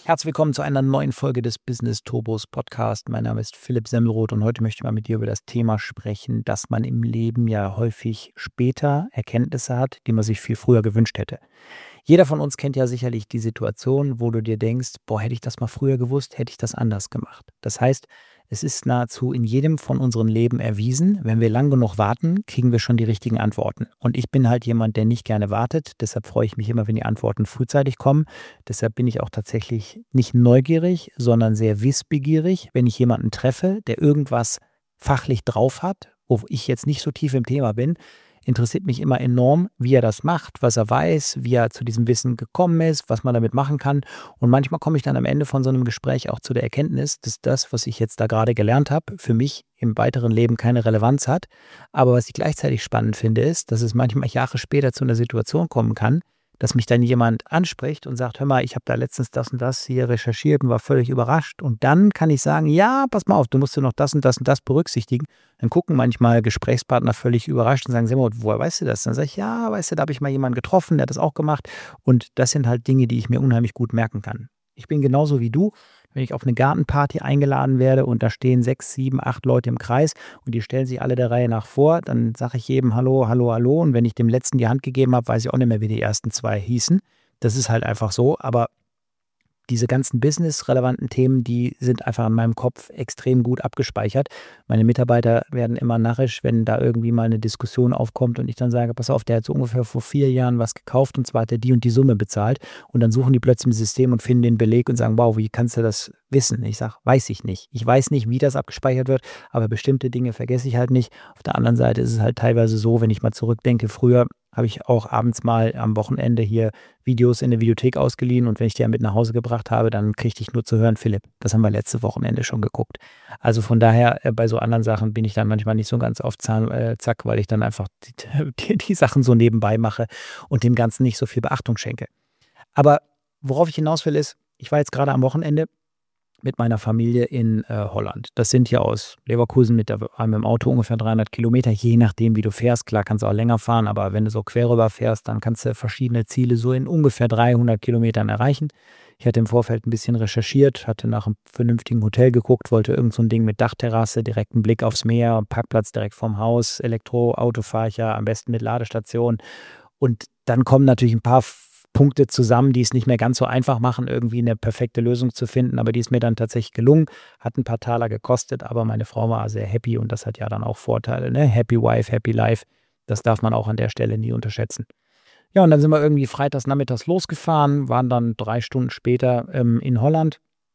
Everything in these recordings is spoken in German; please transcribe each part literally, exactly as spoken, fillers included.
Herzlich willkommen zu einer neuen Folge des Business Turbos Podcast. Mein Name ist Philipp Semmelroth und heute möchte ich mal mit dir über das Thema sprechen, dass man im Leben ja häufig später Erkenntnisse hat, die man sich viel früher gewünscht hätte. Jeder von uns kennt ja sicherlich die Situation, wo du dir denkst, boah, hätte ich das mal früher gewusst, hätte ich das anders gemacht. Das heißt, es ist nahezu in jedem von unseren Leben erwiesen, wenn wir lang genug warten, kriegen wir schon die richtigen Antworten. Und ich bin halt jemand, der nicht gerne wartet. Deshalb freue ich mich immer, wenn die Antworten frühzeitig kommen. Deshalb bin ich auch tatsächlich nicht neugierig, sondern sehr wissbegierig, wenn ich jemanden treffe, der irgendwas fachlich drauf hat, wo ich jetzt nicht so tief im Thema bin. Interessiert mich immer enorm, wie er das macht, was er weiß, wie er zu diesem Wissen gekommen ist, was man damit machen kann. Und manchmal komme ich dann am Ende von so einem Gespräch auch zu der Erkenntnis, dass das, was ich jetzt da gerade gelernt habe, für mich im weiteren Leben keine Relevanz hat. Aber was ich gleichzeitig spannend finde, ist, dass es manchmal Jahre später zu einer Situation kommen kann, dass mich dann jemand anspricht und sagt, hör mal, ich habe da letztens das und das hier recherchiert und war völlig überrascht. Und dann kann ich sagen, ja, pass mal auf, du musst dir noch das und das und das berücksichtigen. Dann gucken manchmal Gesprächspartner völlig überrascht und sagen, Semmelroth, woher weißt du das? Dann sage ich, ja, weißt du, da habe ich mal jemanden getroffen, der hat das auch gemacht. Und das sind halt Dinge, die ich mir unheimlich gut merken kann. Ich bin genauso wie du, wenn ich auf eine Gartenparty eingeladen werde und da stehen sechs, sieben, acht Leute im Kreis und die stellen sich alle der Reihe nach vor, dann sage ich jedem Hallo, Hallo, Hallo. Und wenn ich dem Letzten die Hand gegeben habe, weiß ich auch nicht mehr, wie die ersten zwei hießen. Das ist halt einfach so, aber diese ganzen business-relevanten Themen, die sind einfach in meinem Kopf extrem gut abgespeichert. Meine Mitarbeiter werden immer narrisch, wenn da irgendwie mal eine Diskussion aufkommt und ich dann sage, pass auf, der hat so ungefähr vor vier Jahren was gekauft und zwar hat er die und die Summe bezahlt und dann suchen die plötzlich im System und finden den Beleg und sagen, wow, wie kannst du das wissen? Ich sage, weiß ich nicht. Ich weiß nicht, wie das abgespeichert wird, aber bestimmte Dinge vergesse ich halt nicht. Auf der anderen Seite ist es halt teilweise so, wenn ich mal zurückdenke, früher habe ich auch abends mal am Wochenende hier Videos in der Videothek ausgeliehen und wenn ich die mit nach Hause gebracht habe, dann kriegte ich nur zu hören, Philipp, das haben wir letzte Wochenende schon geguckt. Also von daher, äh, bei so anderen Sachen bin ich dann manchmal nicht so ganz auf Zahn, äh, Zack, weil ich dann einfach die, die, die Sachen so nebenbei mache und dem Ganzen nicht so viel Beachtung schenke. Aber worauf ich hinaus will ist, ich war jetzt gerade am Wochenende mit meiner Familie in äh, Holland. Das sind hier aus Leverkusen mit, der, mit dem Auto ungefähr dreihundert Kilometer, je nachdem, wie du fährst. Klar kannst du auch länger fahren, aber wenn du so quer rüber fährst, dann kannst du verschiedene Ziele so in ungefähr dreihundert Kilometern erreichen. Ich hatte im Vorfeld ein bisschen recherchiert, hatte nach einem vernünftigen Hotel geguckt, wollte irgend so ein Ding mit Dachterrasse, direkten Blick aufs Meer, Parkplatz direkt vorm Haus, Elektroauto fahre ich ja, am besten mit Ladestation. Und dann kommen natürlich ein paar Punkte zusammen, die es nicht mehr ganz so einfach machen, irgendwie eine perfekte Lösung zu finden, aber die ist mir dann tatsächlich gelungen, hat ein paar Taler gekostet, aber meine Frau war sehr happy und das hat ja dann auch Vorteile, ne? Happy Wife, Happy Life, das darf man auch an der Stelle nie unterschätzen. Ja, und dann sind wir irgendwie freitags nachmittags losgefahren, waren dann drei Stunden später ähm, in Holland,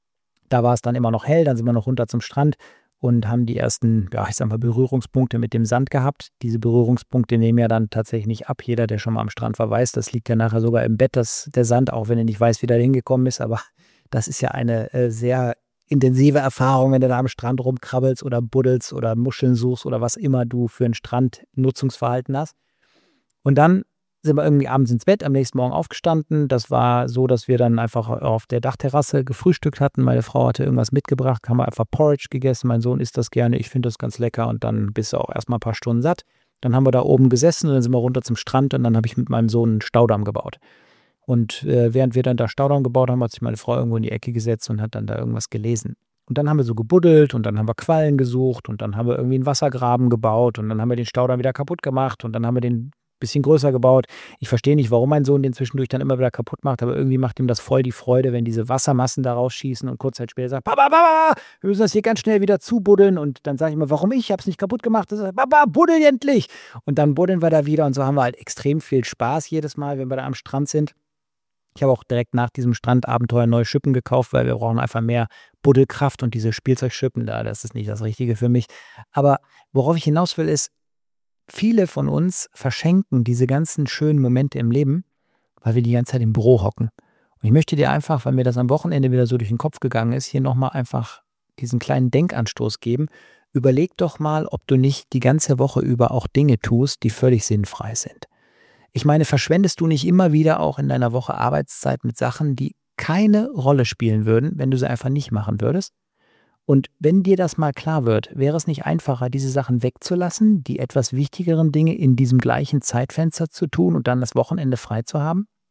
da war es dann immer noch hell, dann sind wir noch runter zum Strand und haben die ersten, ja, ich sag mal, Berührungspunkte mit dem Sand gehabt. Diese Berührungspunkte nehmen ja dann tatsächlich nicht ab. Jeder, der schon mal am Strand war, weiß, das liegt ja nachher sogar im Bett, das, der Sand, auch wenn er nicht weiß, wie der hingekommen ist. Aber das ist ja eine äh, sehr intensive Erfahrung, wenn du da am Strand rumkrabbelst oder buddelst oder Muscheln suchst oder was immer du für ein Strandnutzungsverhalten hast. Und dann sind wir irgendwie abends ins Bett, am nächsten Morgen aufgestanden. Das war so, dass wir dann einfach auf der Dachterrasse gefrühstückt hatten. Meine Frau hatte irgendwas mitgebracht, haben wir einfach Porridge gegessen. Mein Sohn isst das gerne, ich finde das ganz lecker und dann bist du auch erstmal ein paar Stunden satt. Dann haben wir da oben gesessen und dann sind wir runter zum Strand und dann habe ich mit meinem Sohn einen Staudamm gebaut. Und äh, während wir dann da Staudamm gebaut haben, hat sich meine Frau irgendwo in die Ecke gesetzt und hat dann da irgendwas gelesen. Und dann haben wir so gebuddelt und dann haben wir Quallen gesucht und dann haben wir irgendwie einen Wassergraben gebaut und dann haben wir den Staudamm wieder kaputt gemacht und dann haben wir den bisschen größer gebaut. Ich verstehe nicht, warum mein Sohn den zwischendurch dann immer wieder kaputt macht, aber irgendwie macht ihm das voll die Freude, wenn diese Wassermassen da rausschießen und kurz Zeit später sagt, Papa, Papa, wir müssen das hier ganz schnell wieder zubuddeln und dann sage ich immer, warum ich? Ich habe es nicht kaputt gemacht. Das sagt, Papa, buddel endlich! Und dann buddeln wir da wieder und so haben wir halt extrem viel Spaß jedes Mal, wenn wir da am Strand sind. Ich habe auch direkt nach diesem Strandabenteuer neue Schippen gekauft, weil wir brauchen einfach mehr Buddelkraft und diese Spielzeugschippen da, das ist nicht das Richtige für mich. Aber worauf ich hinaus will, ist, viele von uns verschenken diese ganzen schönen Momente im Leben, weil wir die ganze Zeit im Büro hocken. Und ich möchte dir einfach, weil mir das am Wochenende wieder so durch den Kopf gegangen ist, hier nochmal einfach diesen kleinen Denkanstoß geben. Überleg doch mal, ob du nicht die ganze Woche über auch Dinge tust, die völlig sinnfrei sind. Ich meine, verschwendest du nicht immer wieder auch in deiner Woche Arbeitszeit mit Sachen, die keine Rolle spielen würden, wenn du sie einfach nicht machen würdest? Und wenn dir das mal klar wird, wäre es nicht einfacher, diese Sachen wegzulassen, die etwas wichtigeren Dinge in diesem gleichen Zeitfenster zu tun und dann das Wochenende frei zu haben?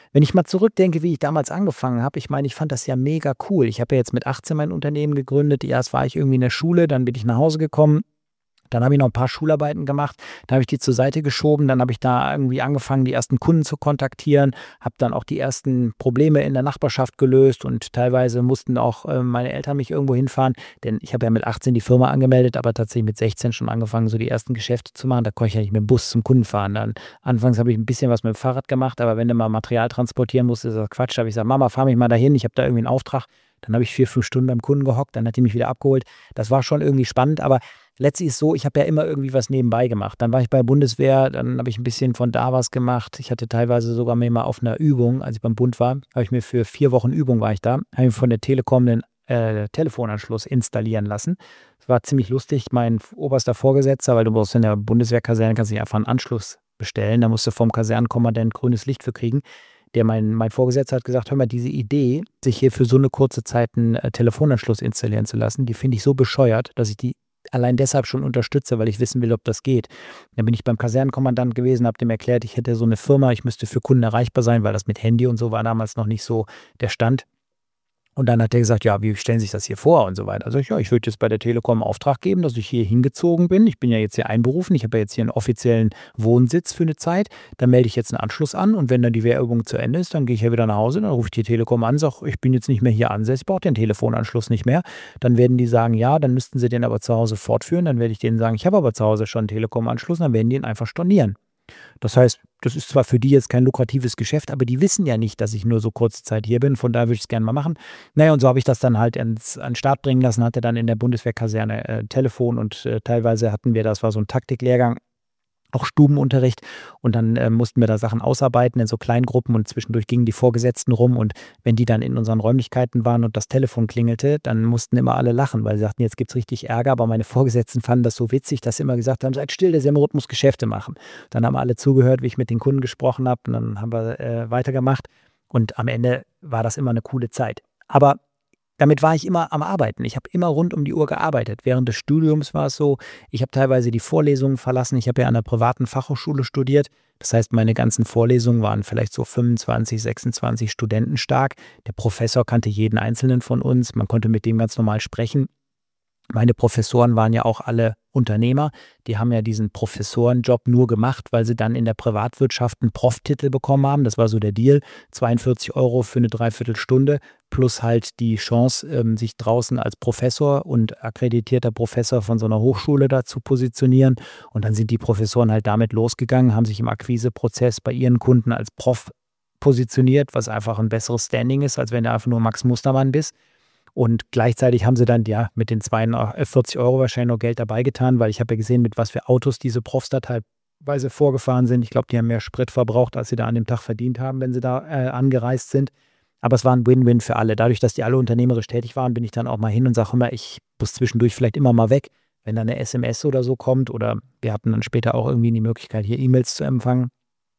Wenn ich mal zurückdenke, wie ich damals angefangen habe, ich meine, ich fand das ja mega cool. Ich habe ja jetzt mit achtzehn mein Unternehmen gegründet. Erst war ich irgendwie in der Schule, dann bin ich nach Hause gekommen. Dann habe ich noch ein paar Schularbeiten gemacht, da habe ich die zur Seite geschoben, dann habe ich da irgendwie angefangen, die ersten Kunden zu kontaktieren, habe dann auch die ersten Probleme in der Nachbarschaft gelöst und teilweise mussten auch äh, meine Eltern mich irgendwo hinfahren, denn ich habe ja mit achtzehn die Firma angemeldet, aber tatsächlich mit sechzehn schon angefangen, so die ersten Geschäfte zu machen. Da konnte ich ja nicht mit dem Bus zum Kunden fahren. Dann anfangs habe ich ein bisschen was mit dem Fahrrad gemacht, aber wenn du mal Material transportieren musst, ist das Quatsch. Da habe ich gesagt, Mama, fahr mich mal dahin, ich habe da irgendwie einen Auftrag. Dann habe ich vier, fünf Stunden beim Kunden gehockt, dann hat die mich wieder abgeholt. Das war schon irgendwie spannend, aber letztlich ist es so, ich habe ja immer irgendwie was nebenbei gemacht. Dann war ich bei der Bundeswehr, dann habe ich ein bisschen von da was gemacht. Ich hatte teilweise sogar mir mal auf einer Übung, als ich beim Bund war, habe ich mir für vier Wochen Übung war ich da, habe ich von der Telekom einen äh, Telefonanschluss installieren lassen. Das war ziemlich lustig. Mein oberster Vorgesetzter, weil du brauchst in der Bundeswehrkaserne, kannst du nicht einfach einen Anschluss bestellen. Da musst du vom Kasernenkommandant grünes Licht für kriegen. Der mein, mein Vorgesetzter hat gesagt, hör mal, diese Idee, sich hier für so eine kurze Zeit einen äh, Telefonanschluss installieren zu lassen, die finde ich so bescheuert, dass ich die allein deshalb schon unterstütze, weil ich wissen will, ob das geht. Dann bin ich beim Kasernenkommandant gewesen, habe dem erklärt, ich hätte so eine Firma, ich müsste für Kunden erreichbar sein, weil das mit Handy und so war damals noch nicht so der Stand. Und dann hat er gesagt, ja, wie stellen Sie sich das hier vor und so weiter. Also ich, ja, ich würde jetzt bei der Telekom einen Auftrag geben, dass ich hier hingezogen bin. Ich bin ja jetzt hier einberufen. Ich habe ja jetzt hier einen offiziellen Wohnsitz für eine Zeit. Dann melde ich jetzt einen Anschluss an und wenn dann die Wehrübung zu Ende ist, dann gehe ich ja wieder nach Hause. Dann rufe ich die Telekom an, sage, ich bin jetzt nicht mehr hier ansässig, ich brauche den Telefonanschluss nicht mehr. Dann werden die sagen, ja, dann müssten sie den aber zu Hause fortführen. Dann werde ich denen sagen, ich habe aber zu Hause schon einen Telekom-Anschluss. Dann werden die ihn einfach stornieren. Das heißt, das ist zwar für die jetzt kein lukratives Geschäft, aber die wissen ja nicht, dass ich nur so kurze Zeit hier bin. Von daher würde ich es gerne mal machen. Naja, und so habe ich das dann halt ins, an den Start bringen lassen. Hatte dann in der Bundeswehrkaserne äh, Telefon und äh, teilweise hatten wir, das war so ein Taktiklehrgang, auch Stubenunterricht und dann äh, mussten wir da Sachen ausarbeiten in so Kleingruppen und zwischendurch gingen die Vorgesetzten rum und wenn die dann in unseren Räumlichkeiten waren und das Telefon klingelte, dann mussten immer alle lachen, weil sie sagten, jetzt gibt es richtig Ärger, aber meine Vorgesetzten fanden das so witzig, dass sie immer gesagt haben, seid still, der Semmelroth muss Geschäfte machen. Dann haben alle zugehört, wie ich mit den Kunden gesprochen habe und dann haben wir äh, weitergemacht und am Ende war das immer eine coole Zeit. Aber damit war ich immer am Arbeiten. Ich habe immer rund um die Uhr gearbeitet. Während des Studiums war es so, ich habe teilweise die Vorlesungen verlassen. Ich habe ja an einer privaten Fachhochschule studiert. Das heißt, meine ganzen Vorlesungen waren vielleicht so fünfundzwanzig, sechsundzwanzig Studenten stark. Der Professor kannte jeden Einzelnen von uns. Man konnte mit dem ganz normal sprechen. Meine Professoren waren ja auch alle Unternehmer. Die haben ja diesen Professorenjob nur gemacht, weil sie dann in der Privatwirtschaft einen Prof-Titel bekommen haben. Das war so der Deal. zweiundvierzig Euro für eine Dreiviertelstunde plus halt die Chance, sich draußen als Professor und akkreditierter Professor von so einer Hochschule da zu positionieren. Und dann sind die Professoren halt damit losgegangen, haben sich im Akquiseprozess bei ihren Kunden als Prof positioniert, was einfach ein besseres Standing ist, als wenn du einfach nur Max Mustermann bist. Und gleichzeitig haben sie dann ja mit den zweiundvierzig Euro wahrscheinlich noch Geld dabei getan, weil ich habe ja gesehen, mit was für Autos diese Profs da teilweise vorgefahren sind. Ich glaube, die haben mehr Sprit verbraucht, als sie da an dem Tag verdient haben, wenn sie da äh, angereist sind. Aber es war ein Win-Win für alle. Dadurch, dass die alle unternehmerisch tätig waren, bin ich dann auch mal hin und sage immer, ich muss zwischendurch vielleicht immer mal weg, wenn da eine S M S oder so kommt. Oder wir hatten dann später auch irgendwie die Möglichkeit, hier E-Mails zu empfangen.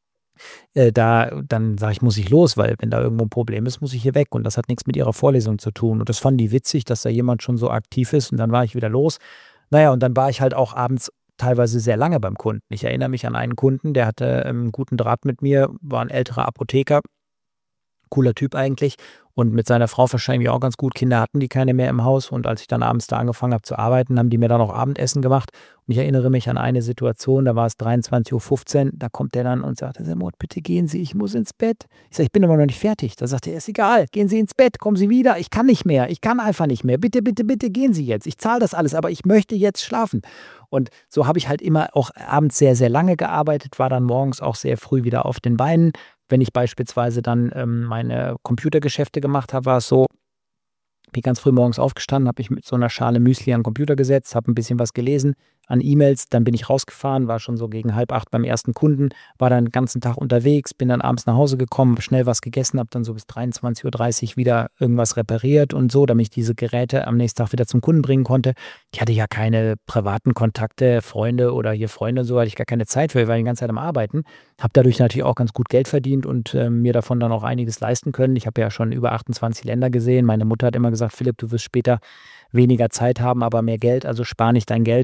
Äh, da, dann sage ich, muss ich los, weil wenn da irgendwo ein Problem ist, muss ich hier weg und das hat nichts mit ihrer Vorlesung zu tun. Und das fanden die witzig, dass da jemand schon so aktiv ist und dann war ich wieder los. Naja, und dann war ich halt auch abends teilweise sehr lange beim Kunden. Ich erinnere mich an einen Kunden, der hatte einen ähm, guten Draht mit mir, war ein älterer Apotheker, cooler Typ eigentlich und mit seiner Frau wahrscheinlich auch ganz gut. Kinder hatten die keine mehr im Haus und als ich dann abends da angefangen habe zu arbeiten, haben die mir dann auch Abendessen gemacht. Und ich erinnere mich an eine Situation, da war es dreiundzwanzig Uhr fünfzehn, da kommt der dann und sagt, Herr Semmelroth, bitte gehen Sie, ich muss ins Bett. Ich sage, ich bin aber noch nicht fertig. Da sagt er, ist egal, gehen Sie ins Bett, kommen Sie wieder, ich kann nicht mehr, ich kann einfach nicht mehr. Bitte, bitte, bitte gehen Sie jetzt. Ich zahle das alles, aber ich möchte jetzt schlafen. Und so habe ich halt immer auch abends sehr, sehr lange gearbeitet, war dann morgens auch sehr früh wieder auf den Beinen. Wenn ich beispielsweise dann ähm, meine Computergeschäfte gemacht habe, war es so, bin ganz früh morgens aufgestanden, habe mich mit so einer Schale Müsli an den Computer gesetzt, habe ein bisschen was gelesen an E-Mails, dann bin ich rausgefahren, war schon so gegen halb acht beim ersten Kunden, war dann den ganzen Tag unterwegs, bin dann abends nach Hause gekommen, schnell was gegessen, habe dann so bis dreiundzwanzig Uhr dreißig wieder irgendwas repariert und so, damit ich diese Geräte am nächsten Tag wieder zum Kunden bringen konnte. Ich hatte ja keine privaten Kontakte, Freunde oder hier Freunde und so, hatte ich gar keine Zeit für, ich war die ganze Zeit am Arbeiten. Habe dadurch natürlich auch ganz gut Geld verdient und äh, mir davon dann auch einiges leisten können. Ich habe ja schon über achtundzwanzig Länder gesehen. Meine Mutter hat immer gesagt, Philipp, du wirst später weniger Zeit haben, aber mehr Geld, also spar nicht dein Geld, nutz das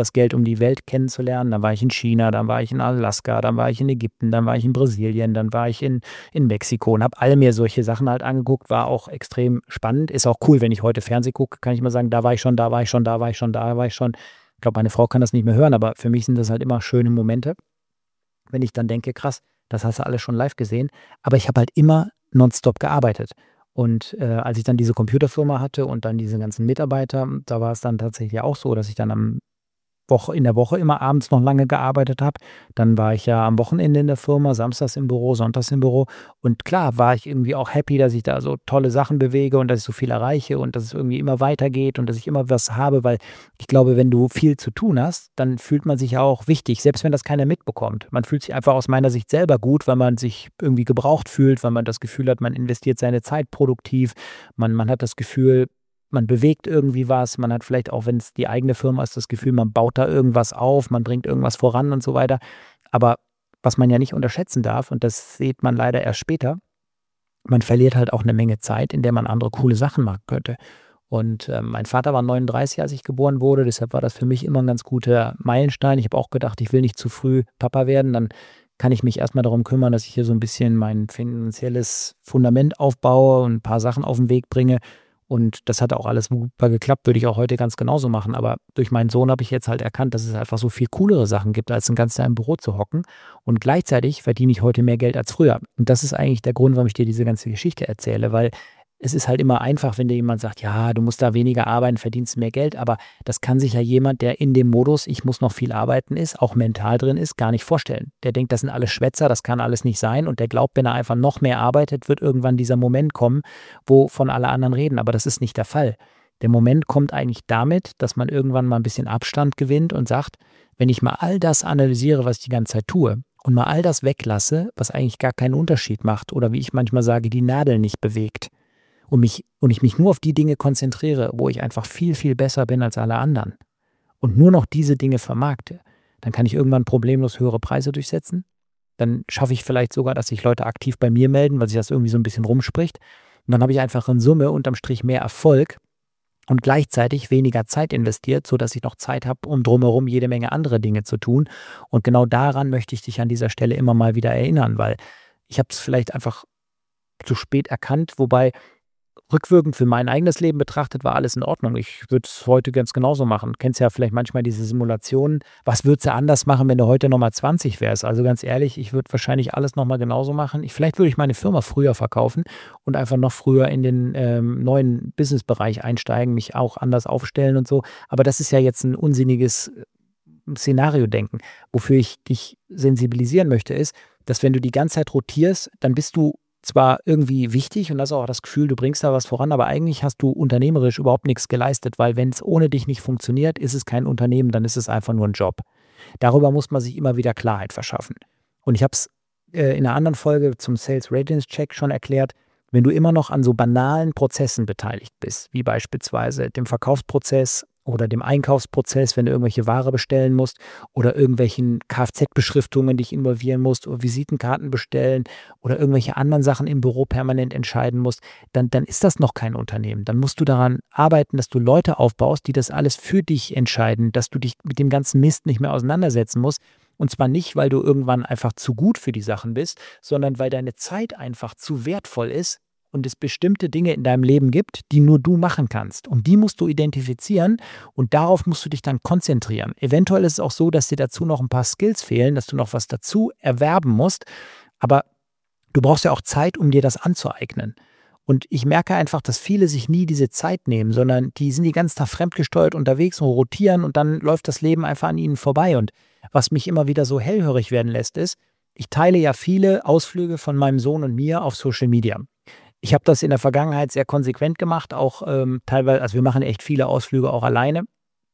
das Geld, um die Welt kennenzulernen. Dann war ich in China, dann war ich in Alaska, dann war ich in Ägypten, dann war ich in Brasilien, dann war ich in, in Mexiko und habe all mir solche Sachen halt angeguckt. War auch extrem spannend. Ist auch cool, wenn ich heute Fernsehen gucke, kann ich mal sagen, da war ich schon, da war ich schon, da war ich schon, da war ich schon. Ich glaube, meine Frau kann das nicht mehr hören, aber für mich sind das halt immer schöne Momente, wenn ich dann denke, krass, das hast du alles schon live gesehen. Aber ich habe halt immer nonstop gearbeitet. Und äh, als ich dann diese Computerfirma hatte und dann diese ganzen Mitarbeiter, da war es dann tatsächlich auch so, dass ich dann am Woche, in der Woche immer abends noch lange gearbeitet habe. Dann war ich ja am Wochenende in der Firma, samstags im Büro, sonntags im Büro. Und klar war ich irgendwie auch happy, dass ich da so tolle Sachen bewege und dass ich so viel erreiche und dass es irgendwie immer weitergeht und dass ich immer was habe, weil ich glaube, wenn du viel zu tun hast, dann fühlt man sich ja auch wichtig, selbst wenn das keiner mitbekommt. Man fühlt sich einfach aus meiner Sicht selber gut, weil man sich irgendwie gebraucht fühlt, weil man das Gefühl hat, man investiert seine Zeit produktiv. Man, man hat das Gefühl, man bewegt irgendwie was, man hat vielleicht auch, wenn es die eigene Firma ist, das Gefühl, man baut da irgendwas auf, man bringt irgendwas voran und so weiter. Aber was man ja nicht unterschätzen darf, und das sieht man leider erst später, man verliert halt auch eine Menge Zeit, in der man andere coole Sachen machen könnte. Und äh, mein Vater war neununddreißig, als ich geboren wurde, deshalb war das für mich immer ein ganz guter Meilenstein. Ich habe auch gedacht, ich will nicht zu früh Papa werden, dann kann ich mich erstmal darum kümmern, dass ich hier so ein bisschen mein finanzielles Fundament aufbaue und ein paar Sachen auf den Weg bringe. Und das hat auch alles super geklappt, würde ich auch heute ganz genauso machen. Aber durch meinen Sohn habe ich jetzt halt erkannt, dass es einfach so viel coolere Sachen gibt, als ein ganzes Jahr im Büro zu hocken. Und gleichzeitig verdiene ich heute mehr Geld als früher. Und das ist eigentlich der Grund, warum ich dir diese ganze Geschichte erzähle, weil es ist halt immer einfach, wenn dir jemand sagt, ja, du musst da weniger arbeiten, verdienst mehr Geld, aber das kann sich ja jemand, der in dem Modus, ich muss noch viel arbeiten ist, auch mental drin ist, gar nicht vorstellen. Der denkt, das sind alles Schwätzer, das kann alles nicht sein und der glaubt, wenn er einfach noch mehr arbeitet, wird irgendwann dieser Moment kommen, wovon alle anderen reden, aber das ist nicht der Fall. Der Moment kommt eigentlich damit, dass man irgendwann mal ein bisschen Abstand gewinnt und sagt, wenn ich mal all das analysiere, was ich die ganze Zeit tue und mal all das weglasse, was eigentlich gar keinen Unterschied macht oder wie ich manchmal sage, die Nadel nicht bewegt, Und, mich, und ich mich nur auf die Dinge konzentriere, wo ich einfach viel, viel besser bin als alle anderen und nur noch diese Dinge vermarkte, dann kann ich irgendwann problemlos höhere Preise durchsetzen. Dann schaffe ich vielleicht sogar, dass sich Leute aktiv bei mir melden, weil sich das irgendwie so ein bisschen rumspricht. Und dann habe ich einfach in Summe unterm Strich mehr Erfolg und gleichzeitig weniger Zeit investiert, sodass ich noch Zeit habe, um drumherum jede Menge andere Dinge zu tun. Und genau daran möchte ich dich an dieser Stelle immer mal wieder erinnern, weil ich habe es vielleicht einfach zu spät erkannt, wobei rückwirkend für mein eigenes Leben betrachtet war alles in Ordnung. Ich würde es heute ganz genauso machen. Du kennst ja vielleicht manchmal diese Simulationen. Was würdest du anders machen, wenn du heute nochmal zwanzig wärst? Also ganz ehrlich, ich würde wahrscheinlich alles nochmal genauso machen. Ich, vielleicht würde ich meine Firma früher verkaufen und einfach noch früher in den ähm, neuen Businessbereich einsteigen, mich auch anders aufstellen und so. Aber das ist ja jetzt ein unsinniges Szenario-Denken. Wofür ich dich sensibilisieren möchte, ist, dass wenn du die ganze Zeit rotierst, dann bist du zwar irgendwie wichtig und hast auch das Gefühl, du bringst da was voran, aber eigentlich hast du unternehmerisch überhaupt nichts geleistet, weil wenn es ohne dich nicht funktioniert, ist es kein Unternehmen, dann ist es einfach nur ein Job. Darüber muss man sich immer wieder Klarheit verschaffen. Und ich habe es äh, in einer anderen Folge zum Sales Readiness Check schon erklärt, wenn du immer noch an so banalen Prozessen beteiligt bist, wie beispielsweise dem Verkaufsprozess oder dem Einkaufsprozess, wenn du irgendwelche Ware bestellen musst oder irgendwelchen Kfz-Beschriftungen dich involvieren musst oder Visitenkarten bestellen oder irgendwelche anderen Sachen im Büro permanent entscheiden musst, dann, dann ist das noch kein Unternehmen. Dann musst du daran arbeiten, dass du Leute aufbaust, die das alles für dich entscheiden, dass du dich mit dem ganzen Mist nicht mehr auseinandersetzen musst. Und zwar nicht, weil du irgendwann einfach zu gut für die Sachen bist, sondern weil deine Zeit einfach zu wertvoll ist, und es bestimmte Dinge in deinem Leben gibt, die nur du machen kannst. Und die musst du identifizieren und darauf musst du dich dann konzentrieren. Eventuell ist es auch so, dass dir dazu noch ein paar Skills fehlen, dass du noch was dazu erwerben musst. Aber du brauchst ja auch Zeit, um dir das anzueignen. Und ich merke einfach, dass viele sich nie diese Zeit nehmen, sondern die sind die ganze Tag fremdgesteuert unterwegs und rotieren und dann läuft das Leben einfach an ihnen vorbei. Und was mich immer wieder so hellhörig werden lässt, ist, ich teile ja viele Ausflüge von meinem Sohn und mir auf Social Media. Ich habe das in der Vergangenheit sehr konsequent gemacht, auch ähm, teilweise, also wir machen echt viele Ausflüge auch alleine,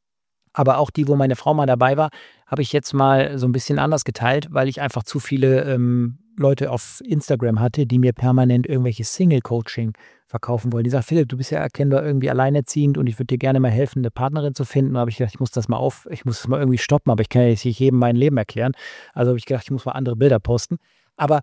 aber auch die, wo meine Frau mal dabei war, habe ich jetzt mal so ein bisschen anders geteilt, weil ich einfach zu viele ähm, Leute auf Instagram hatte, die mir permanent irgendwelche Single-Coaching verkaufen wollen. Die sagen, Philipp, du bist ja erkennbar irgendwie alleinerziehend und ich würde dir gerne mal helfen, eine Partnerin zu finden. Da habe ich gedacht, ich muss das mal auf, ich muss das mal irgendwie stoppen, aber ich kann ja jetzt nicht jedem mein Leben erklären. Also habe ich gedacht, ich muss mal andere Bilder posten. Aber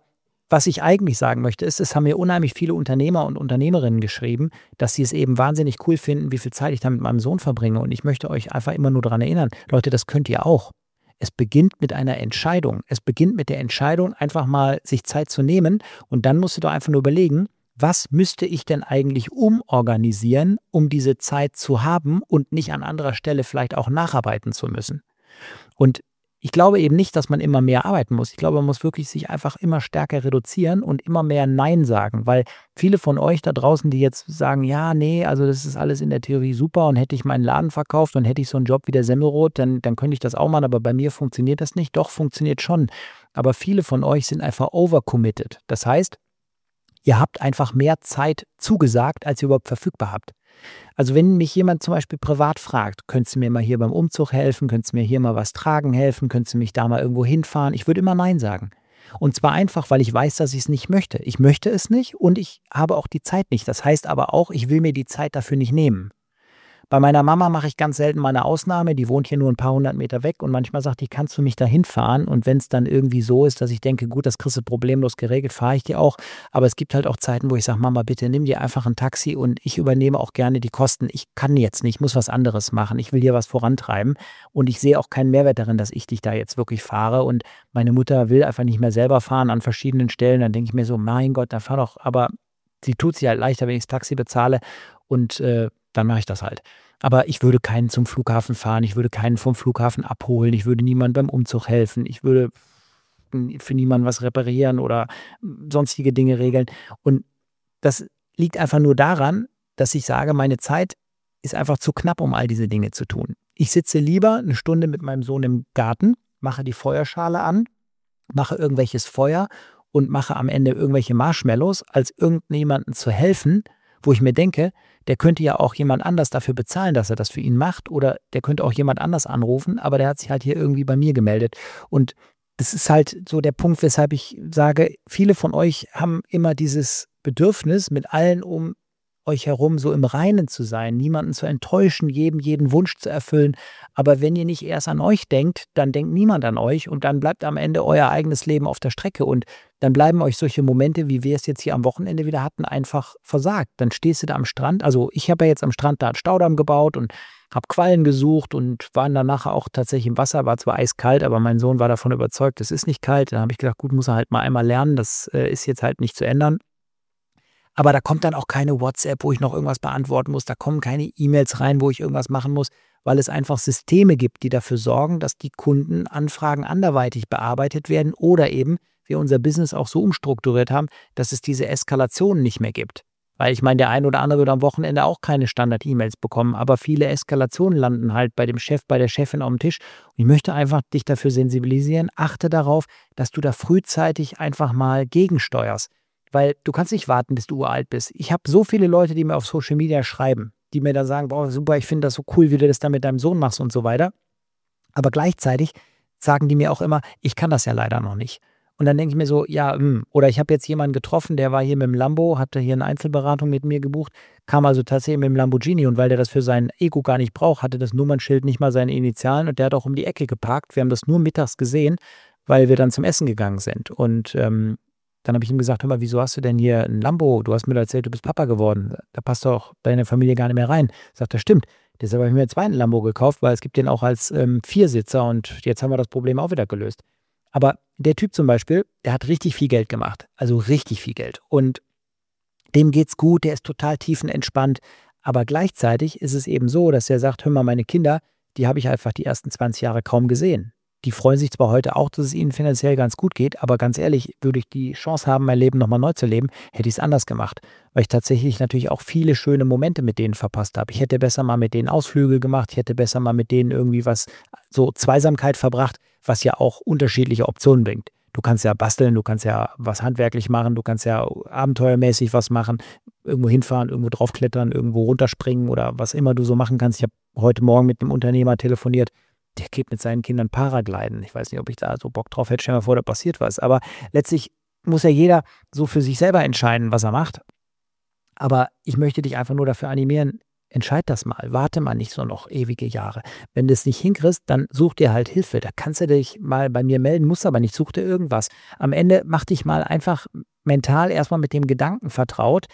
was ich eigentlich sagen möchte, ist, es haben mir unheimlich viele Unternehmer und Unternehmerinnen geschrieben, dass sie es eben wahnsinnig cool finden, wie viel Zeit ich da mit meinem Sohn verbringe. Und ich möchte euch einfach immer nur daran erinnern, Leute, das könnt ihr auch. Es beginnt mit einer Entscheidung. Es beginnt mit der Entscheidung, einfach mal sich Zeit zu nehmen. Und dann musst du doch einfach nur überlegen, was müsste ich denn eigentlich umorganisieren, um diese Zeit zu haben und nicht an anderer Stelle vielleicht auch nacharbeiten zu müssen. Und ich glaube eben nicht, dass man immer mehr arbeiten muss. Ich glaube, man muss wirklich sich einfach immer stärker reduzieren und immer mehr Nein sagen, weil viele von euch da draußen, die jetzt sagen, ja, nee, also das ist alles in der Theorie super und hätte ich meinen Laden verkauft und hätte ich so einen Job wie der Semmelroth, dann, dann könnte ich das auch machen, aber bei mir funktioniert das nicht. Doch, funktioniert schon. Aber viele von euch sind einfach overcommitted. Das heißt, ihr habt einfach mehr Zeit zugesagt, als ihr überhaupt verfügbar habt. Also wenn mich jemand zum Beispiel privat fragt, könntest du mir mal hier beim Umzug helfen, könntest du mir hier mal was tragen helfen, könntest du mich da mal irgendwo hinfahren? Ich würde immer Nein sagen. Und zwar einfach, weil ich weiß, dass ich es nicht möchte. Ich möchte es nicht und ich habe auch die Zeit nicht. Das heißt aber auch, ich will mir die Zeit dafür nicht nehmen. Bei meiner Mama mache ich ganz selten mal eine Ausnahme, die wohnt hier nur ein paar hundert Meter weg und manchmal sagt die, kannst du mich da hinfahren? Und wenn es dann irgendwie so ist, dass ich denke, gut, das kriegst du problemlos geregelt, fahre ich dir auch. Aber es gibt halt auch Zeiten, wo ich sage, Mama, bitte nimm dir einfach ein Taxi und ich übernehme auch gerne die Kosten. Ich kann jetzt nicht, ich muss was anderes machen, ich will hier was vorantreiben und ich sehe auch keinen Mehrwert darin, dass ich dich da jetzt wirklich fahre und meine Mutter will einfach nicht mehr selber fahren an verschiedenen Stellen. Dann denke ich mir so, mein Gott, dann fahr doch, aber sie tut sich halt leichter, wenn ich das Taxi bezahle und äh, dann mache ich das halt. Aber ich würde keinen zum Flughafen fahren, ich würde keinen vom Flughafen abholen, ich würde niemandem beim Umzug helfen, ich würde für niemanden was reparieren oder sonstige Dinge regeln. Und das liegt einfach nur daran, dass ich sage, meine Zeit ist einfach zu knapp, um all diese Dinge zu tun. Ich sitze lieber eine Stunde mit meinem Sohn im Garten, mache die Feuerschale an, mache irgendwelches Feuer und mache am Ende irgendwelche Marshmallows, als irgendjemandem zu helfen, wo ich mir denke, der könnte ja auch jemand anders dafür bezahlen, dass er das für ihn macht oder der könnte auch jemand anders anrufen, aber der hat sich halt hier irgendwie bei mir gemeldet. Und das ist halt so der Punkt, weshalb ich sage, viele von euch haben immer dieses Bedürfnis, mit allen um euch herum so im Reinen zu sein, niemanden zu enttäuschen, jedem jeden Wunsch zu erfüllen. Aber wenn ihr nicht erst an euch denkt, dann denkt niemand an euch und dann bleibt am Ende euer eigenes Leben auf der Strecke und dann bleiben euch solche Momente, wie wir es jetzt hier am Wochenende wieder hatten, einfach versagt. Dann stehst du da am Strand, also ich habe ja jetzt am Strand da einen Staudamm gebaut und habe Quallen gesucht und war dann nachher auch tatsächlich im Wasser, war zwar eiskalt, aber mein Sohn war davon überzeugt, es ist nicht kalt. Dann habe ich gedacht, gut, muss er halt mal einmal lernen, das äh, ist jetzt halt nicht zu ändern. Aber da kommt dann auch keine WhatsApp, wo ich noch irgendwas beantworten muss. Da kommen keine E-Mails rein, wo ich irgendwas machen muss, weil es einfach Systeme gibt, die dafür sorgen, dass die Kundenanfragen anderweitig bearbeitet werden oder eben wir unser Business auch so umstrukturiert haben, dass es diese Eskalationen nicht mehr gibt. Weil ich meine, der ein oder andere wird am Wochenende auch keine Standard-E-Mails bekommen, aber viele Eskalationen landen halt bei dem Chef, bei der Chefin auf dem Tisch. Und ich möchte einfach dich dafür sensibilisieren, achte darauf, dass du da frühzeitig einfach mal gegensteuerst. Weil du kannst nicht warten, bis du uralt bist. Ich habe so viele Leute, die mir auf Social Media schreiben, die mir da sagen, boah, super, ich finde das so cool, wie du das da mit deinem Sohn machst und so weiter. Aber gleichzeitig sagen die mir auch immer, ich kann das ja leider noch nicht. Und dann denke ich mir so, ja, mh. Oder ich habe jetzt jemanden getroffen, der war hier mit dem Lambo, hatte hier eine Einzelberatung mit mir gebucht, kam also tatsächlich mit dem Lamborghini und weil der das für sein Ego gar nicht braucht, hatte das Nummernschild nicht mal seine Initialen und der hat auch um die Ecke geparkt. Wir haben das nur mittags gesehen, weil wir dann zum Essen gegangen sind. Und ähm, dann habe ich ihm gesagt, hör mal, wieso hast du denn hier ein Lambo? Du hast mir erzählt, du bist Papa geworden. Da passt doch deine Familie gar nicht mehr rein. Sagt er, stimmt. Deshalb habe ich mir einen zweiten Lambo gekauft, weil es gibt den auch als ähm, Viersitzer und jetzt haben wir das Problem auch wieder gelöst. Aber der Typ zum Beispiel, der hat richtig viel Geld gemacht. Also richtig viel Geld. Und dem geht's gut, der ist total tiefenentspannt. Aber gleichzeitig ist es eben so, dass er sagt, hör mal, meine Kinder, die habe ich einfach die ersten zwanzig Jahre kaum gesehen. Die freuen sich zwar heute auch, dass es ihnen finanziell ganz gut geht, aber ganz ehrlich, würde ich die Chance haben, mein Leben nochmal neu zu leben, hätte ich es anders gemacht. Weil ich tatsächlich natürlich auch viele schöne Momente mit denen verpasst habe. Ich hätte besser mal mit denen Ausflüge gemacht, ich hätte besser mal mit denen irgendwie was, so Zweisamkeit verbracht, was ja auch unterschiedliche Optionen bringt. Du kannst ja basteln, du kannst ja was handwerklich machen, du kannst ja abenteuermäßig was machen, irgendwo hinfahren, irgendwo draufklettern, irgendwo runterspringen oder was immer du so machen kannst. Ich habe heute Morgen mit einem Unternehmer telefoniert, der geht mit seinen Kindern Paragliden. Ich weiß nicht, ob ich da so Bock drauf hätte. Stell dir mal vor, da passiert was. Aber letztlich muss ja jeder so für sich selber entscheiden, was er macht. Aber ich möchte dich einfach nur dafür animieren, entscheid das mal. Warte mal nicht so noch ewige Jahre. Wenn du es nicht hinkriegst, dann such dir halt Hilfe. Da kannst du dich mal bei mir melden, musst aber nicht, such dir irgendwas. Am Ende mach dich mal einfach mental erstmal mit dem Gedanken vertraut,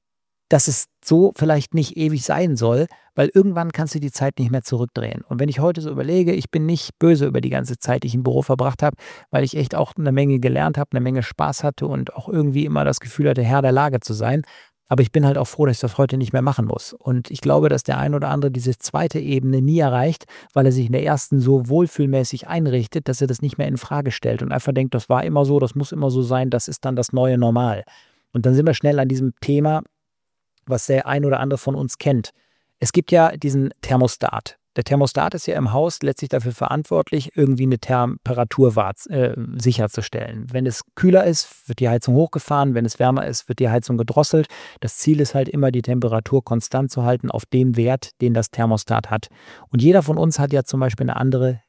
dass es so vielleicht nicht ewig sein soll, weil irgendwann kannst du die Zeit nicht mehr zurückdrehen. Und wenn ich heute so überlege, ich bin nicht böse über die ganze Zeit, die ich im Büro verbracht habe, weil ich echt auch eine Menge gelernt habe, eine Menge Spaß hatte und auch irgendwie immer das Gefühl hatte, Herr der Lage zu sein. Aber ich bin halt auch froh, dass ich das heute nicht mehr machen muss. Und ich glaube, dass der ein oder andere diese zweite Ebene nie erreicht, weil er sich in der ersten so wohlfühlmäßig einrichtet, dass er das nicht mehr in Frage stellt und einfach denkt, das war immer so, das muss immer so sein, das ist dann das neue Normal. Und dann sind wir schnell an diesem Thema, was der ein oder andere von uns kennt. Es gibt ja diesen Thermostat. Der Thermostat ist ja im Haus letztlich dafür verantwortlich, irgendwie eine Temperatur äh, sicherzustellen. Wenn es kühler ist, wird die Heizung hochgefahren. Wenn es wärmer ist, wird die Heizung gedrosselt. Das Ziel ist halt immer, die Temperatur konstant zu halten auf dem Wert, den das Thermostat hat. Und jeder von uns hat ja zum Beispiel eine andere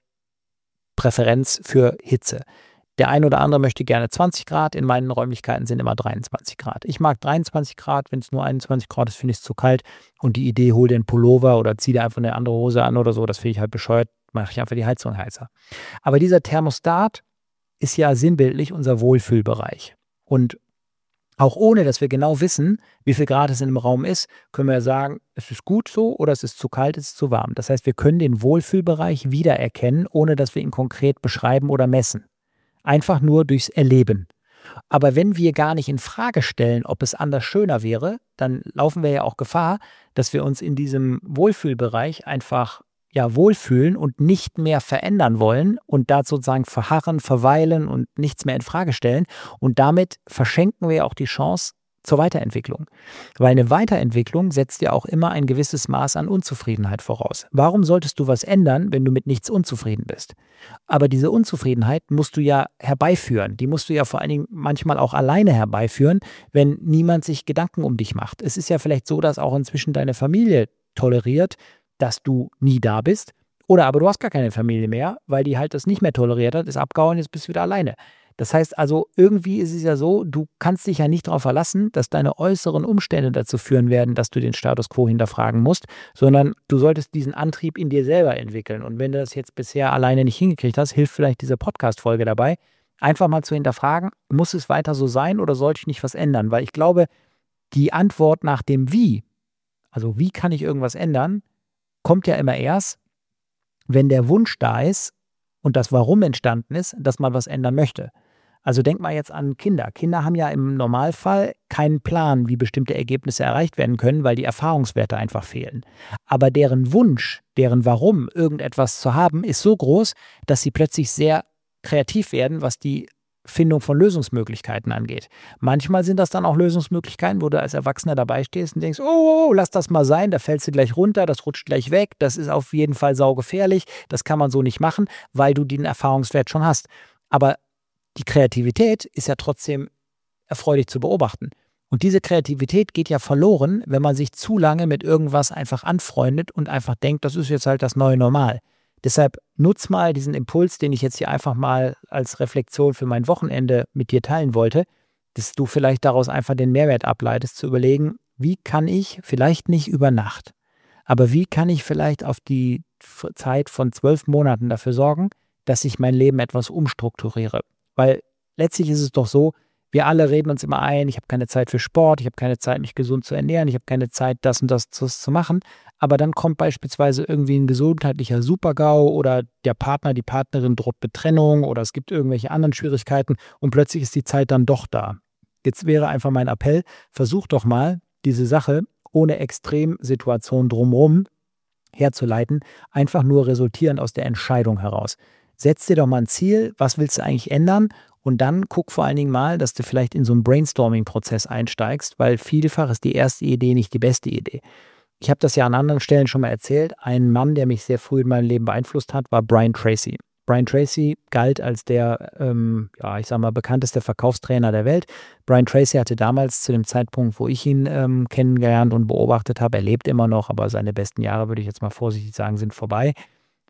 Präferenz für Hitze. Der ein oder andere möchte gerne zwanzig Grad, in meinen Räumlichkeiten sind immer dreiundzwanzig Grad. Ich mag dreiundzwanzig Grad, wenn es nur einundzwanzig Grad ist, finde ich es zu kalt. Und die Idee, hol dir einen Pullover oder zieh dir einfach eine andere Hose an oder so, das finde ich halt bescheuert, mache ich einfach die Heizung heißer. Aber dieser Thermostat ist ja sinnbildlich unser Wohlfühlbereich. Und auch ohne, dass wir genau wissen, wie viel Grad es in dem Raum ist, können wir ja sagen, es ist gut so oder es ist zu kalt, es ist zu warm. Das heißt, wir können den Wohlfühlbereich wiedererkennen, ohne dass wir ihn konkret beschreiben oder messen. Einfach nur durchs Erleben. Aber wenn wir gar nicht in Frage stellen, ob es anders schöner wäre, dann laufen wir ja auch Gefahr, dass wir uns in diesem Wohlfühlbereich einfach ja wohlfühlen und nicht mehr verändern wollen und da sozusagen verharren, verweilen und nichts mehr in Frage stellen. Und damit verschenken wir auch die Chance zur Weiterentwicklung. Weil eine Weiterentwicklung setzt ja auch immer ein gewisses Maß an Unzufriedenheit voraus. Warum solltest du was ändern, wenn du mit nichts unzufrieden bist? Aber diese Unzufriedenheit musst du ja herbeiführen. Die musst du ja vor allen Dingen manchmal auch alleine herbeiführen, wenn niemand sich Gedanken um dich macht. Es ist ja vielleicht so, dass auch inzwischen deine Familie toleriert, dass du nie da bist. Oder aber du hast gar keine Familie mehr, weil die halt das nicht mehr toleriert hat, ist abgehauen, jetzt bist du wieder alleine. Das heißt also, irgendwie ist es ja so, du kannst dich ja nicht darauf verlassen, dass deine äußeren Umstände dazu führen werden, dass du den Status quo hinterfragen musst, sondern du solltest diesen Antrieb in dir selber entwickeln. Und wenn du das jetzt bisher alleine nicht hingekriegt hast, hilft vielleicht diese Podcast-Folge dabei, einfach mal zu hinterfragen, muss es weiter so sein oder sollte ich nicht was ändern? Weil ich glaube, die Antwort nach dem Wie, also wie kann ich irgendwas ändern, kommt ja immer erst, wenn der Wunsch da ist und das Warum entstanden ist, dass man was ändern möchte. Also denk mal jetzt an Kinder. Kinder haben ja im Normalfall keinen Plan, wie bestimmte Ergebnisse erreicht werden können, weil die Erfahrungswerte einfach fehlen. Aber deren Wunsch, deren Warum, irgendetwas zu haben, ist so groß, dass sie plötzlich sehr kreativ werden, was die Findung von Lösungsmöglichkeiten angeht. Manchmal sind das dann auch Lösungsmöglichkeiten, wo du als Erwachsener dabei stehst und denkst, oh, oh, oh, lass das mal sein, da fällst du gleich runter, das rutscht gleich weg, das ist auf jeden Fall saugefährlich, das kann man so nicht machen, weil du den Erfahrungswert schon hast. Aber die Kreativität ist ja trotzdem erfreulich zu beobachten. Und diese Kreativität geht ja verloren, wenn man sich zu lange mit irgendwas einfach anfreundet und einfach denkt, das ist jetzt halt das neue Normal. Deshalb nutz mal diesen Impuls, den ich jetzt hier einfach mal als Reflexion für mein Wochenende mit dir teilen wollte, dass du vielleicht daraus einfach den Mehrwert ableitest, zu überlegen, wie kann ich vielleicht nicht über Nacht, aber wie kann ich vielleicht auf die Zeit von zwölf Monaten dafür sorgen, dass ich mein Leben etwas umstrukturiere. Weil letztlich ist es doch so, wir alle reden uns immer ein, ich habe keine Zeit für Sport, ich habe keine Zeit, mich gesund zu ernähren, ich habe keine Zeit, das und das zu, zu machen. Aber dann kommt beispielsweise irgendwie ein gesundheitlicher Super-GAU oder der Partner, die Partnerin droht Betrennung oder es gibt irgendwelche anderen Schwierigkeiten und plötzlich ist die Zeit dann doch da. Jetzt wäre einfach mein Appell, versuch doch mal, diese Sache ohne Extremsituation drumherum herzuleiten, einfach nur resultierend aus der Entscheidung heraus. Setz dir doch mal ein Ziel, was willst du eigentlich ändern? Und dann guck vor allen Dingen mal, dass du vielleicht in so einen Brainstorming-Prozess einsteigst, weil vielfach ist die erste Idee nicht die beste Idee. Ich habe das ja an anderen Stellen schon mal erzählt. Ein Mann, der mich sehr früh in meinem Leben beeinflusst hat, war Brian Tracy. Brian Tracy galt als der, ähm, ja, ich sag mal, bekannteste Verkaufstrainer der Welt. Brian Tracy hatte damals zu dem Zeitpunkt, wo ich ihn ähm, kennengelernt und beobachtet habe, er lebt immer noch, aber seine besten Jahre, würde ich jetzt mal vorsichtig sagen, sind vorbei,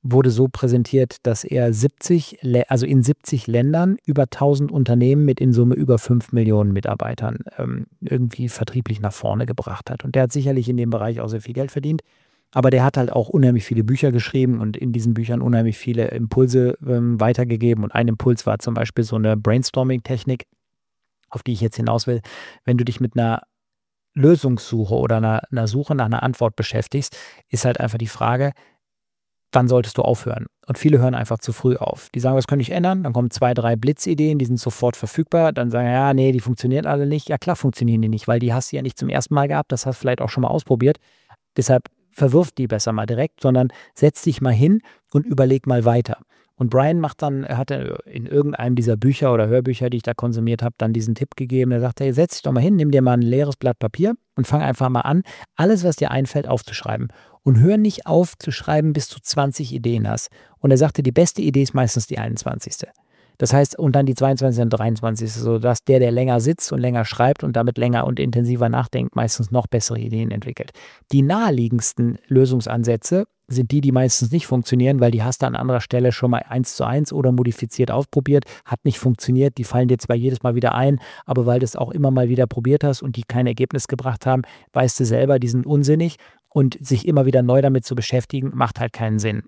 wurde so präsentiert, dass er siebzig, also in siebzig Ländern über tausend Unternehmen mit in Summe über fünf Millionen Mitarbeitern ähm, irgendwie vertrieblich nach vorne gebracht hat. Und der hat sicherlich in dem Bereich auch sehr viel Geld verdient. Aber der hat halt auch unheimlich viele Bücher geschrieben und in diesen Büchern unheimlich viele Impulse ähm, weitergegeben. Und ein Impuls war zum Beispiel so eine Brainstorming-Technik, auf die ich jetzt hinaus will. Wenn du dich mit einer Lösungssuche oder einer, einer Suche nach einer Antwort beschäftigst, ist halt einfach die Frage, wann solltest du aufhören? Und viele hören einfach zu früh auf. Die sagen, was könnte ich ändern? Dann kommen zwei, drei Blitzideen, die sind sofort verfügbar. Dann sagen, ja, nee, die funktionieren alle nicht. Ja, klar funktionieren die nicht, weil die hast du ja nicht zum ersten Mal gehabt. Das hast du vielleicht auch schon mal ausprobiert. Deshalb verwirf die besser mal direkt, sondern setz dich mal hin und überleg mal weiter. Und Brian macht dann, er hatte in irgendeinem dieser Bücher oder Hörbücher, die ich da konsumiert habe, dann diesen Tipp gegeben. Er sagt, hey, setz dich doch mal hin, nimm dir mal ein leeres Blatt Papier und fang einfach mal an, alles, was dir einfällt, aufzuschreiben. Und hör nicht auf zu schreiben, bis du zwanzig Ideen hast. Und er sagte, die beste Idee ist meistens die einundzwanzigste. Das heißt, und dann die zweiundzwanzigste und dreiundzwanzigste, sodass der, der länger sitzt und länger schreibt und damit länger und intensiver nachdenkt, meistens noch bessere Ideen entwickelt. Die naheliegendsten Lösungsansätze sind die, die meistens nicht funktionieren, weil die hast du an anderer Stelle schon mal eins zu eins oder modifiziert ausprobiert, hat nicht funktioniert, die fallen dir zwar jedes Mal wieder ein, aber weil du es auch immer mal wieder probiert hast und die kein Ergebnis gebracht haben, weißt du selber, die sind unsinnig und sich immer wieder neu damit zu beschäftigen, macht halt keinen Sinn.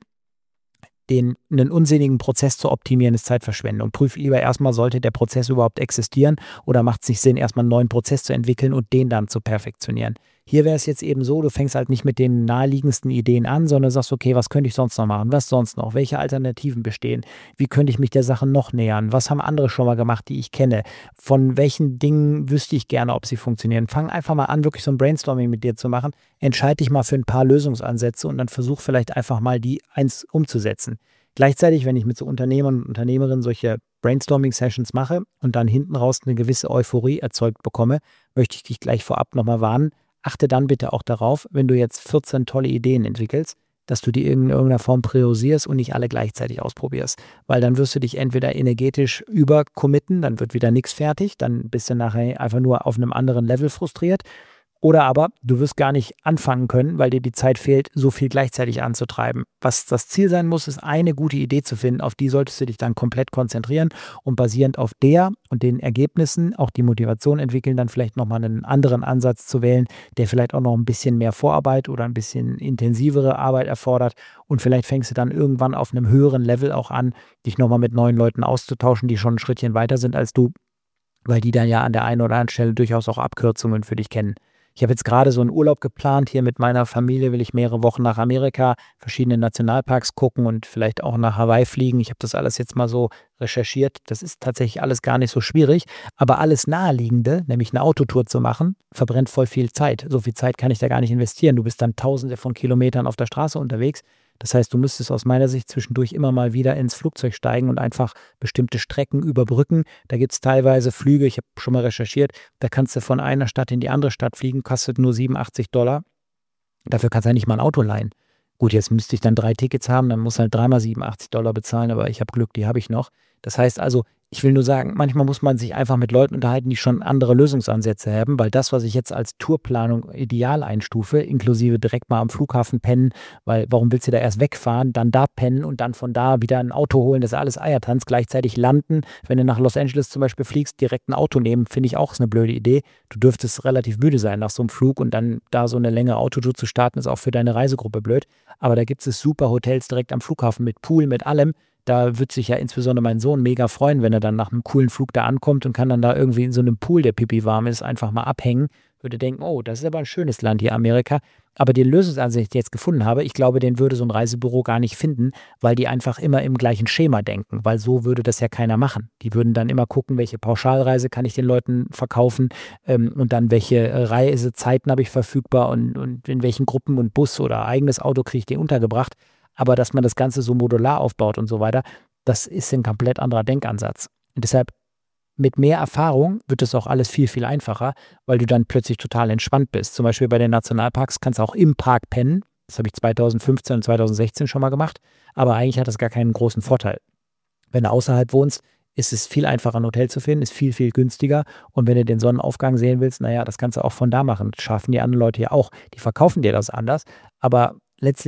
Den, einen unsinnigen Prozess zu optimieren, ist Zeitverschwendung. Prüf lieber erstmal, sollte der Prozess überhaupt existieren oder macht es nicht Sinn, erstmal einen neuen Prozess zu entwickeln und den dann zu perfektionieren. Hier wäre es jetzt eben so, du fängst halt nicht mit den naheliegendsten Ideen an, sondern sagst, okay, was könnte ich sonst noch machen? Was sonst noch? Welche Alternativen bestehen? Wie könnte ich mich der Sache noch nähern? Was haben andere schon mal gemacht, die ich kenne? Von welchen Dingen wüsste ich gerne, ob sie funktionieren? Fang einfach mal an, wirklich so ein Brainstorming mit dir zu machen. Entscheide dich mal für ein paar Lösungsansätze und dann versuch vielleicht einfach mal die eins umzusetzen. Gleichzeitig, wenn ich mit so Unternehmern und Unternehmerinnen solche Brainstorming-Sessions mache und dann hinten raus eine gewisse Euphorie erzeugt bekomme, möchte ich dich gleich vorab nochmal warnen. Achte dann bitte auch darauf, wenn du jetzt vierzehn tolle Ideen entwickelst, dass du die in irgendeiner Form priorisierst und nicht alle gleichzeitig ausprobierst. Weil dann wirst du dich entweder energetisch übercommitten, dann wird wieder nichts fertig, dann bist du nachher einfach nur auf einem anderen Level frustriert. Oder aber du wirst gar nicht anfangen können, weil dir die Zeit fehlt, so viel gleichzeitig anzutreiben. Was das Ziel sein muss, ist eine gute Idee zu finden, auf die solltest du dich dann komplett konzentrieren und basierend auf der und den Ergebnissen auch die Motivation entwickeln, dann vielleicht nochmal einen anderen Ansatz zu wählen, der vielleicht auch noch ein bisschen mehr Vorarbeit oder ein bisschen intensivere Arbeit erfordert und vielleicht fängst du dann irgendwann auf einem höheren Level auch an, dich nochmal mit neuen Leuten auszutauschen, die schon ein Schrittchen weiter sind als du, weil die dann ja an der einen oder anderen Stelle durchaus auch Abkürzungen für dich kennen. Ich habe jetzt gerade so einen Urlaub geplant, hier mit meiner Familie will ich mehrere Wochen nach Amerika, verschiedene Nationalparks gucken und vielleicht auch nach Hawaii fliegen. Ich habe das alles jetzt mal so recherchiert. Das ist tatsächlich alles gar nicht so schwierig, aber alles Naheliegende, nämlich eine Autotour zu machen, verbrennt voll viel Zeit. So viel Zeit kann ich da gar nicht investieren. Du bist dann tausende von Kilometern auf der Straße unterwegs. Das heißt, du müsstest aus meiner Sicht zwischendurch immer mal wieder ins Flugzeug steigen und einfach bestimmte Strecken überbrücken. Da gibt es teilweise Flüge, ich habe schon mal recherchiert, da kannst du von einer Stadt in die andere Stadt fliegen, kostet nur siebenundachtzig Dollar. Dafür kannst du ja nicht mal ein Auto leihen. Gut, jetzt müsste ich dann drei Tickets haben, dann muss halt dreimal siebenundachtzig Dollar bezahlen, aber ich habe Glück, die habe ich noch. Das heißt also, ich will nur sagen, manchmal muss man sich einfach mit Leuten unterhalten, die schon andere Lösungsansätze haben, weil das, was ich jetzt als Tourplanung ideal einstufe, inklusive direkt mal am Flughafen pennen, weil warum willst du da erst wegfahren, dann da pennen und dann von da wieder ein Auto holen, das ist alles Eiertanz, gleichzeitig landen, wenn du nach Los Angeles zum Beispiel fliegst, direkt ein Auto nehmen, finde ich auch ist eine blöde Idee. Du dürftest relativ müde sein nach so einem Flug und dann da so eine längere Autotour zu starten, ist auch für deine Reisegruppe blöd, aber da gibt es super Hotels direkt am Flughafen mit Pool, mit allem. Da wird sich ja insbesondere mein Sohn mega freuen, wenn er dann nach einem coolen Flug da ankommt und kann dann da irgendwie in so einem Pool, der pipi warm ist, einfach mal abhängen. Würde denken, oh, das ist aber ein schönes Land hier, Amerika. Aber den Lösungsansatz, den ich jetzt gefunden habe, ich glaube, den würde so ein Reisebüro gar nicht finden, weil die einfach immer im gleichen Schema denken, weil so würde das ja keiner machen. Die würden dann immer gucken, welche Pauschalreise kann ich den Leuten verkaufen ähm, und dann welche Reisezeiten habe ich verfügbar und, und in welchen Gruppen und Bus oder eigenes Auto kriege ich den untergebracht. Aber dass man das Ganze so modular aufbaut und so weiter, das ist ein komplett anderer Denkansatz. Und deshalb mit mehr Erfahrung wird es auch alles viel, viel einfacher, weil du dann plötzlich total entspannt bist. Zum Beispiel bei den Nationalparks kannst du auch im Park pennen. Das habe ich zweitausendfünfzehn und zweitausendsechzehn schon mal gemacht. Aber eigentlich hat das gar keinen großen Vorteil. Wenn du außerhalb wohnst, ist es viel einfacher, ein Hotel zu finden, ist viel, viel günstiger. Und wenn du den Sonnenaufgang sehen willst, naja, das kannst du auch von da machen. Das schaffen die anderen Leute ja auch. Die verkaufen dir das anders. Aber letztlich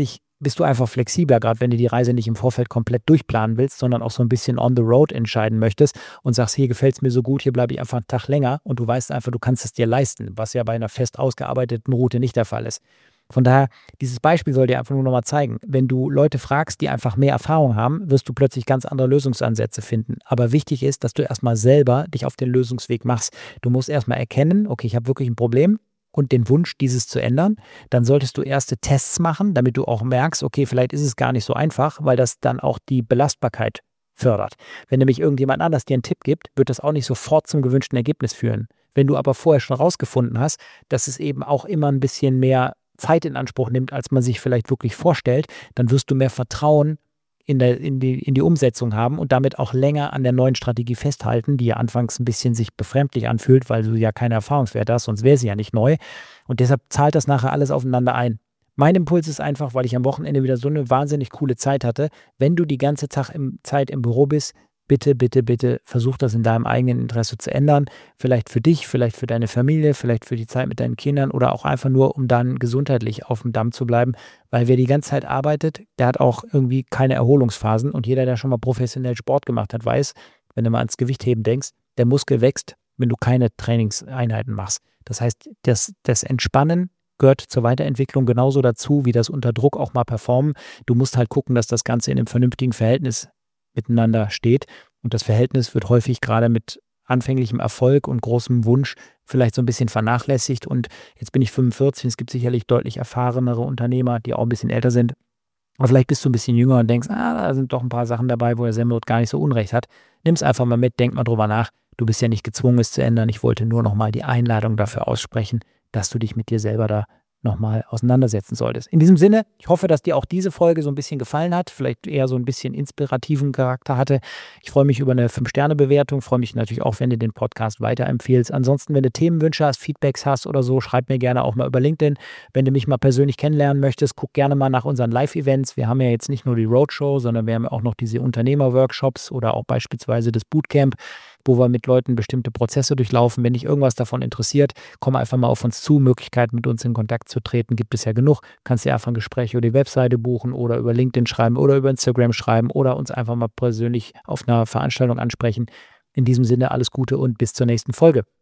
bist du einfach flexibler, gerade wenn du die Reise nicht im Vorfeld komplett durchplanen willst, sondern auch so ein bisschen on the road entscheiden möchtest und sagst, hier gefällt es mir so gut, hier bleibe ich einfach einen Tag länger und du weißt einfach, du kannst es dir leisten, was ja bei einer fest ausgearbeiteten Route nicht der Fall ist. Von daher, dieses Beispiel soll dir einfach nur nochmal zeigen, wenn du Leute fragst, die einfach mehr Erfahrung haben, wirst du plötzlich ganz andere Lösungsansätze finden. Aber wichtig ist, dass du erstmal selber dich auf den Lösungsweg machst. Du musst erstmal erkennen, okay, ich habe wirklich ein Problem und den Wunsch, dieses zu ändern. Dann solltest du erste Tests machen, damit du auch merkst, okay, vielleicht ist es gar nicht so einfach, weil das dann auch die Belastbarkeit fördert. Wenn nämlich irgendjemand anders dir einen Tipp gibt, wird das auch nicht sofort zum gewünschten Ergebnis führen. Wenn du aber vorher schon rausgefunden hast, dass es eben auch immer ein bisschen mehr Zeit in Anspruch nimmt, als man sich vielleicht wirklich vorstellt, dann wirst du mehr Vertrauen in, der, in, die, in die Umsetzung haben und damit auch länger an der neuen Strategie festhalten, die ja anfangs ein bisschen sich befremdlich anfühlt, weil du ja keine Erfahrungswerte hast, sonst wäre sie ja nicht neu. Und deshalb zahlt das nachher alles aufeinander ein. Mein Impuls ist einfach, weil ich am Wochenende wieder so eine wahnsinnig coole Zeit hatte, wenn du die ganze Tag im, Zeit im Büro bist, bitte, bitte, bitte versuch das in deinem eigenen Interesse zu ändern. Vielleicht für dich, vielleicht für deine Familie, vielleicht für die Zeit mit deinen Kindern oder auch einfach nur, um dann gesundheitlich auf dem Damm zu bleiben. Weil wer die ganze Zeit arbeitet, der hat auch irgendwie keine Erholungsphasen. Und jeder, der schon mal professionell Sport gemacht hat, weiß, wenn du mal ans Gewichtheben denkst, der Muskel wächst, wenn du keine Trainingseinheiten machst. Das heißt, das, das Entspannen gehört zur Weiterentwicklung genauso dazu, wie das unter Druck auch mal performen. Du musst halt gucken, dass das Ganze in einem vernünftigen Verhältnis miteinander steht. Und das Verhältnis wird häufig gerade mit anfänglichem Erfolg und großem Wunsch vielleicht so ein bisschen vernachlässigt. Und jetzt bin ich fünfundvierzig, es gibt sicherlich deutlich erfahrenere Unternehmer, die auch ein bisschen älter sind. Aber vielleicht bist du ein bisschen jünger und denkst, ah, da sind doch ein paar Sachen dabei, wo der Semmelrot gar nicht so Unrecht hat. Nimm es einfach mal mit, denk mal drüber nach. Du bist ja nicht gezwungen, es zu ändern. Ich wollte nur noch mal die Einladung dafür aussprechen, dass du dich mit dir selber da nochmal auseinandersetzen solltest. In diesem Sinne, ich hoffe, dass dir auch diese Folge so ein bisschen gefallen hat, vielleicht eher so ein bisschen inspirativen Charakter hatte. Ich freue mich über eine fünf Sterne Bewertung, freue mich natürlich auch, wenn du den Podcast weiterempfehlst. Ansonsten, wenn du Themenwünsche hast, Feedbacks hast oder so, schreib mir gerne auch mal über LinkedIn. Wenn du mich mal persönlich kennenlernen möchtest, guck gerne mal nach unseren Live-Events. Wir haben ja jetzt nicht nur die Roadshow, sondern wir haben auch noch diese Unternehmer-Workshops oder auch beispielsweise das Bootcamp, wo wir mit Leuten bestimmte Prozesse durchlaufen. Wenn dich irgendwas davon interessiert, komm einfach mal auf uns zu. Möglichkeiten, mit uns in Kontakt zu treten, gibt es ja genug. Kannst dir einfach ein Gespräch über die Webseite buchen oder über LinkedIn schreiben oder über Instagram schreiben oder uns einfach mal persönlich auf einer Veranstaltung ansprechen. In diesem Sinne alles Gute und bis zur nächsten Folge.